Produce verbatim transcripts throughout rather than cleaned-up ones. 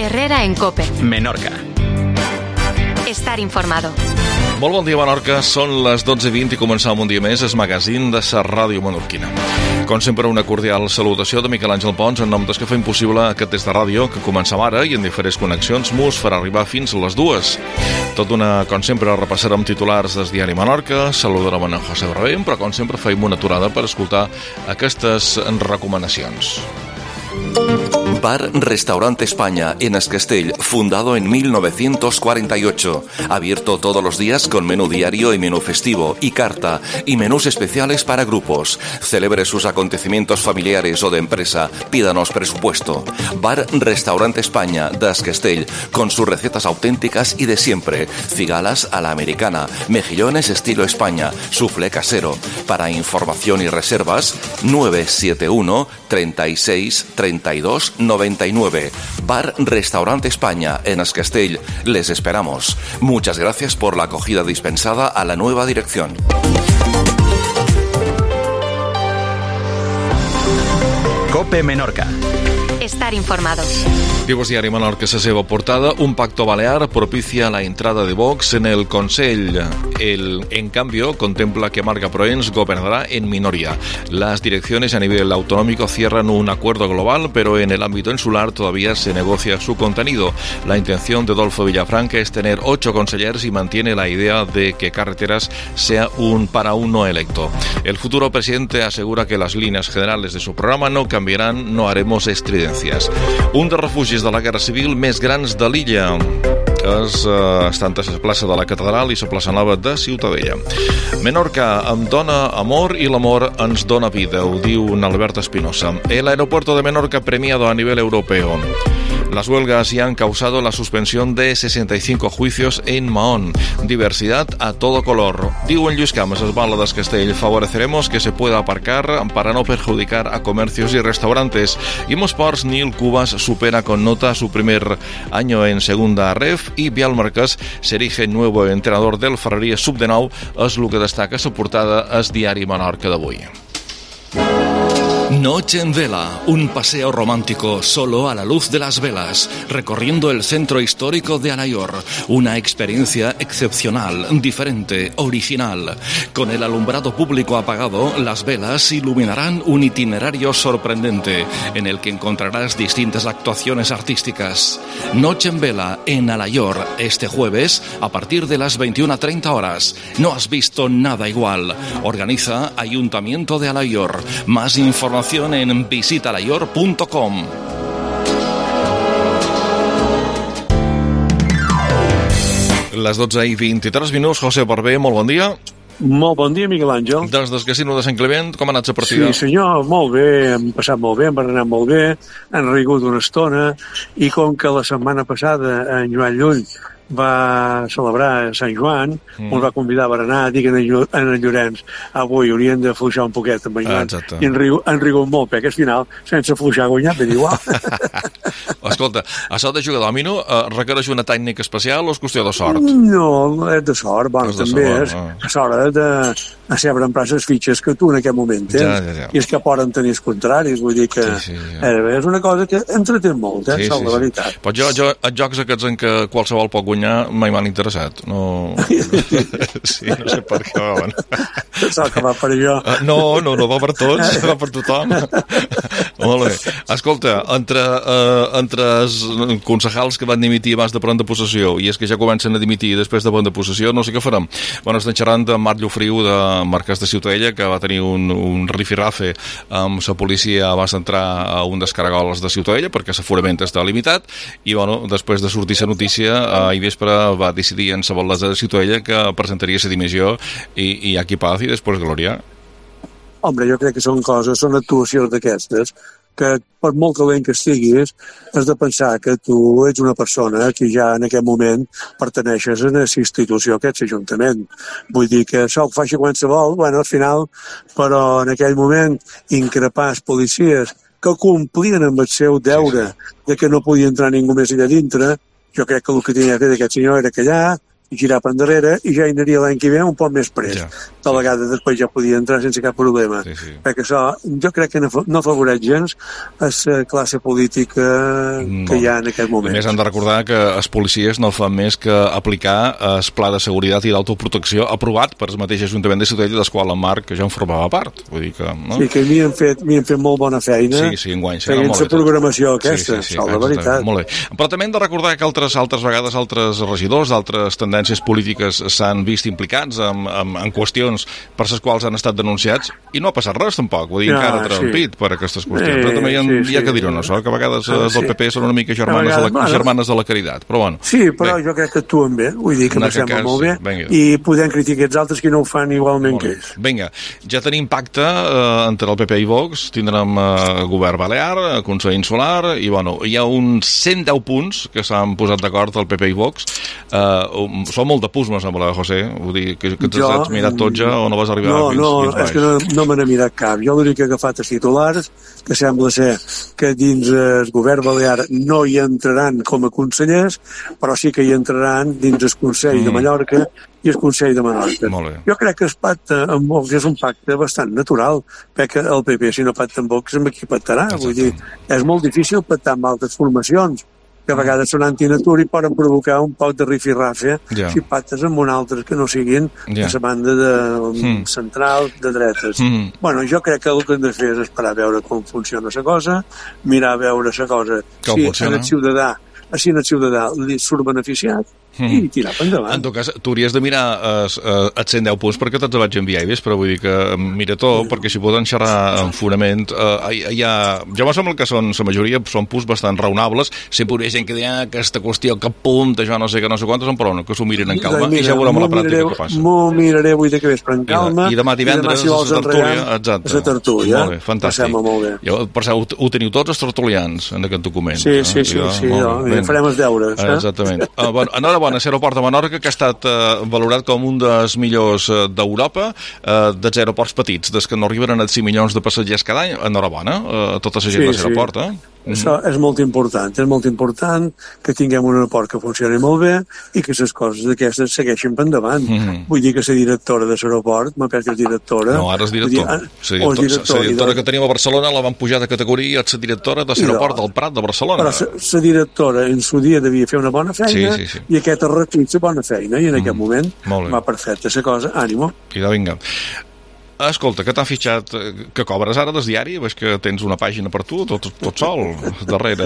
Herrera en COPE. Menorca. Estar informado. Molt bon dia, Menorca. Són les dotze i vint i començam un dia més el magazín de la ràdio menorquina. Com sempre, una cordial salutació de Miquel Àngel Pons en nom dels que fa impossible aquest test de ràdio que començam ara i en diferents connexions mos farà arribar fins a les dues. Tot una, com sempre, repassarem titulars del diari Menorca, saludarem en José Bravén, però com sempre feim una aturada per escoltar aquestes recomanacions. Bar Restaurante España en Escastell, fundado en mil novecientos cuarenta y ocho. Abierto todos los días con menú diario y menú festivo y carta y menús especiales para grupos. Celebre sus acontecimientos familiares o de empresa. Pídanos presupuesto. Bar Restaurante España de Escastell, con sus recetas auténticas y de siempre. Cigalas a la americana, mejillones estilo España, soufflé casero. Para información y reservas, nueve siete uno, treinta y seis, treinta y dos, noventa y nueve. Bar Restaurante España en Escastell. Les esperamos. Muchas gracias por la acogida dispensada a la nueva dirección. COPE Menorca. Estar informado. Diu el diari Menorca a la seva portada: un pacto balear propicia la entrada de Vox en el Consell. El, en cambio, contempla que Marga Proens gobernará en minoría. Las direcciones a nivel autonómico cierran un acuerdo global, pero en el ámbito insular todavía se negocia su contenido. La intención de Adolfo Villafranca es tener ocho consejeros y mantiene la idea de que Carreteras sea un para un no electo. El futuro presidente asegura que las líneas generales de su programa no cambiarán, no haremos estridencias. Un dels refugis de la Guerra Civil més grans de l'illa és, eh, està entre la plaça de la Catedral i la plaça Nova de Ciutadella. Menorca em dona amor y el amor ens dona vida, ho diu Albert Espinosa. El aeropuerto de Menorca premiado a nivel europeo. Las huelgas ya han causado la suspensión de sesenta y cinco juicios en Mahón. Diversidad a todo color. Diu en Lluís Cames, es bala d'Escastell: favoreceremos que se pueda aparcar para no perjudicar a comercios y restaurantes. Y Mosports Nil Cubas supera con nota su primer año en segunda ref y Vial Marquès se erige nuevo entrenador del Ferreria Sub de nou. És el que destaca la portada al diari Menorca d'avui. Noche en vela, un paseo romántico solo a la luz de las velas, recorriendo el centro histórico de Alayor. Una experiencia excepcional, diferente, original. Con el alumbrado público apagado, las velas iluminarán un itinerario sorprendente en el que encontrarás distintas actuaciones artísticas. Noche en vela en Alayor, este jueves a partir de las veintiuna treinta horas. No has visto nada igual. Organiza Ayuntamiento de Alayor. Más información en visita alayor punto com. Les dotze i vint-i-tres minuts. José Barbé, molt bon dia. Molt bon dia, Miquel Àngel. Des del casino de Sant Clement, com ha anat la partida? Sí, senyor, molt bé, hem passat molt bé, hem berenat molt bé, hem rigut una estona, i com que la setmana passada en Joan Llull va celebrar Sant Joan, mm. ens va convidar a berenar, dic en en Llorenç, avui haurien de fluixar un poquet amb en Joan, ah, i han rigut, han rigut molt, perquè al final, sense fluixar, guanyat, ben igual. Escolta, això de jugar a dòmino eh, requereix una tècnica especial o és qüestió de sort? No, és de sort, bon, és també sort, és no. sort de saber emprar les fitxes que tu en aquest moment tens, ja, ja, ja. i és que poden tenir els contraris, vull dir que sí, sí, ja. eh, és una cosa que entretén molt, eh, sí, sí, la veritat. Sí. Però jo, jo, els jocs aquests en què qualsevol pot guanyar mai m'han interessat, no... sí, no sé per què, bueno. Pensava que va per jo. No, no, no va per tots, va per tothom. Molt bé. Escolta, entre, uh, entre els concejals que van dimitir abans de prendre possessió i és que ja comencen a dimitir després de prendre possessió, no sé què farem. Bueno, estem xerrant de Marc Llofriu, de Marquès de Ciutadella, que va tenir un, un rifirrafe amb la policia abans d'entrar a un dels caragols de Ciutadella, perquè l'aforament està limitat, i bueno, després de sortir la notícia, ahir vespre va decidir en la Batlesa de Ciutadella que presentaria la dimissió i, i aquí paz i després glòria. Home, jo crec que són coses, són actuacions d'aquestes, que per molt calent que estiguis, has de pensar que tu ets una persona que ja en aquest moment perteneixes a aquesta institució, a aquest ajuntament. Vull dir que això ho faci qualsevol, bueno, al final, però en aquell moment increpar els policies que complien amb el seu deure de que no podia entrar ningú més allà dintre, jo crec que el que tenia que fer aquest senyor era callar, girar per endarrere i ja hi aniria l'any que ve un poc més pres. Ja, de sí. vegada després ja podia entrar sense cap problema. Sí, sí. Perquè això jo crec que no afavoreix gens a la classe política no. que hi ha en aquest moment. A més, hem de recordar que els policies no fan més que aplicar el pla de seguretat i d'autoprotecció aprovat per el mateix Ajuntament de Ciutadella, del qual en Marc ja en formava part. Vull dir que, no? Sí, que m'hi han fet, m'hi han fet molt bona feina sí, sí, enguany, fent la programació aquesta, sí, sí, sí, la veritat. Molt bé. Però també hem de recordar que altres, altres vegades altres regidors, altres tendències polítiques s'han vist implicats en, en, en qüestions per les quals han estat denunciats i no ha passat res tampoc, vull dir, ja, encara trampit sí. per aquestes qüestions. Eh, però també hi ha, sí, hi ha que dir-ho, no? Que a vegades ah, sí. del P P són una mica germanes, vegades, de, la, bueno, germanes de la caritat, però bueno. Sí, però bé. Jo crec que actuen bé, vull dir que em sembla cas, molt bé, venga. I podem criticar els altres que no ho fan igualment que ells. Vinga, ja tenim pacte eh, entre el P P i Vox, tindrem eh, govern balear, Consell Insular, i bueno, hi ha uns cent deu punts que s'han posat d'acord el P P i Vox. Eh, són molt de pusmes, amb la José, vull dir, que, que t'has jo, mirat tot ja o no vas arribar no, fins, no, fins baix? És que no, no me n'he mirat cap. Jo l'únic que he agafat els titulars, que sembla ser que dins el govern balear no hi entraran com a consellers, però sí que hi entraran dins el Consell mm. de Mallorca i el Consell de Menorca. Jo crec que el pacte amb Vox és un pacte bastant natural, perquè el P P, si no pacta amb Vox, amb qui pactarà? Exacte. Vull dir, és molt difícil pactar amb altres formacions, que a vegades són antinatura i poden provocar un poc de rifirrafe yeah. si pactes amb un altre que no siguin yeah. a la banda de, mm. central de dretes. Mm. Bueno, jo crec que el que hem de fer és esperar a veure com funciona la cosa, mirar a veure la cosa, com si funciona? En el ciutadà, si en el ciutadà li surt beneficiat, Mm. i tirar per endavant. En tot cas, tu hauries de mirar els uh, cent deu punts perquè te'ls vaig enviar, i però vull dir que mira tot, perquè si poden xerrar en fonament uh, hi, hi ha, jo me sembla que són la majoria són punts bastant raonables, sempre hi ha gent que deia aquesta qüestió que apunta, jo no sé que no sé quantes, però no, que s'ho mirin en calma mira, i ja veurem a la pràctica què passa. M'ho miraré avui de que vespre en calma i, i demà divendres a la tertúlia, exacte. La tertúlia, molt bé, fantàstic. Molt bé. Jo, per això, ho, ho teniu tots els tertulians en aquest document. Sí, sí, sí, sí, sí no, farem els deures. Eh? Exactament. Uh, bueno, enhorabona, l'aeroport de Menorca, que ha estat eh, valorat com un dels millors eh, d'Europa, eh, dels aeroports petits, des que no arriben a cinc milions de passatgers cada any. Enhorabona, eh, tota la gent sí, de l'aeroport, sí. eh? Això és molt important, és molt important que tinguem un aeroport que funcioni molt bé i que les coses d'aquestes segueixin per endavant. Mm-hmm. Vull dir que la directora de l'aeroport, m'ha perdut directora... No, ara és director. La director, director, directora que teníem a Barcelona la van pujar de categoria i és la directora de l'aeroport del Prat de Barcelona. Però la directora en su dia devia fer una bona feina sí, sí, sí. i aquest ha recuit la bona feina i en mm. aquest moment va perfecta la cosa, ànimo. I de vinga. Escolta, que t'han fitxat, que cobres ara des diari? Veig que tens una pàgina per tu, tot, tot sol, darrere.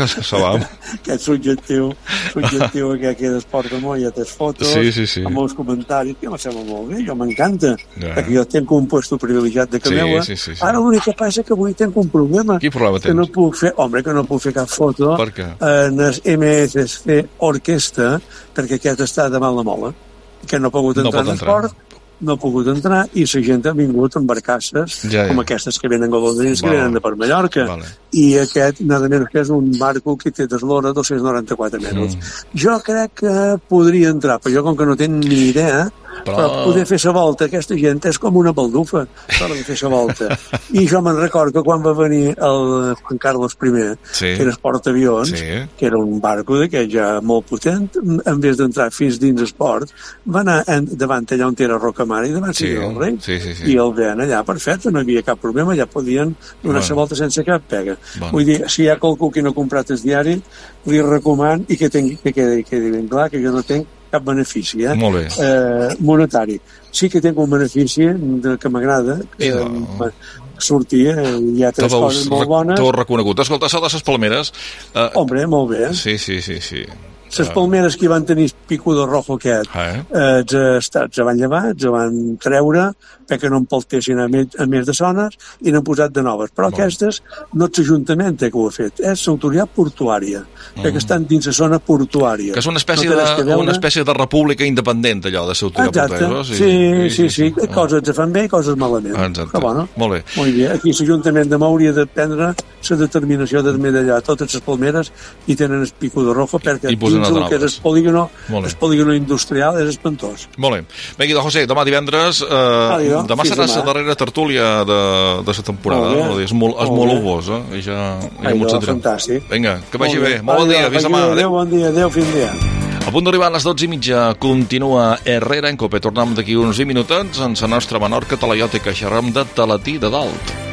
Aquest subjectiu, subjectiu que queda esport de molt, ja tens fotos, sí, sí, sí. amb molts comentaris, que em sembla molt bé, jo m'encanta, ja. Perquè jo tenc un puesto privilegiat de Cameua. Sí, sí, sí, sí. Ara l'únic que passa que avui tenc un problema. Quin problema tens? Que no puc fer, home, que no puc fer cap foto en el M S C Orquestra, perquè aquest està de mal de mola, que no ha pogut entrar no en esport, no ha pogut entrar i la gent ha vingut amb barcasses ja, ja. com aquestes que venen golondrins vale. Que venen de per Mallorca vale. I aquest, nada menys que és un barco que té d'eslora dos-cents noranta-quatre metres. Mm. Jo crec que podria entrar, però jo com que no tinc ni idea però... però poder fer la volta, aquesta gent és com una baldufa per fer la volta. I jo me'n record que quan va venir el Juan Carlos I, sí. que era el portaavions, sí. que era un barco d'aquest ja molt potent, en vez d'entrar fins dins el port, va anar en, davant allà on era Rocamara i davant sí. el rei. Sí, sí, sí. I el veien allà perfecte, no hi havia cap problema, ja podien donar la bueno. volta sense cap pega. Bueno. Vull dir, si hi ha qualcú que no ha comprat el diari, li recoman i que, tingui, que quedi, quedi ben clar que jo no tinc cap benefici eh? Eh, monetari. Sí que tinc un benefici de, que m'agrada, que no. sortir, eh, hi ha tres coses molt bones. T'ho reconegut. Escolta, això de les palmeres... Eh... Hombre, molt bé. Sí, sí, sí, sí. Les palmeres que van tenir picudo rojo aquest, eh? eh, els van llevar, els van treure perquè no empaltessin a més, a més de zones i n'han posat de noves. Però bon. Aquestes no és l'Ajuntament que ho ha fet, és l'autoritat portuària, mm. perquè estan dins la zona portuària. Que és una espècie, no de, una espècie de república independent, allò de l'autoritat portuària. Sí, sí, sí, sí, sí, sí. Coses es fan bé i coses malament. Exacte. Però, bueno, molt bé. Molt bé. Aquí l'Ajuntament de Mau hauria de prendre la determinació de medallar totes les palmeres i tenen el picudo rojo perquè dins el que és el polígono, el polígono industrial és espantós. Molt bé. Bé, Guido José, demà divendres, eh, ah, demà sí, serà la darrera tertúlia de, de la temporada. Molt és molt, és molt uvós, eh? I ja, ja Ai, no, fantàstic. Vinga, que vagi molt bé. Molt bon dia, fins demà. Adéu, bon dia, adéu, fins dia. A punt d'arribar a les dotze i mitja, continua Herrera en Cope. Tornem d'aquí uns vint minutets en la nostra Menorca talaiòtica. Xerrem de Talatí de Dalt.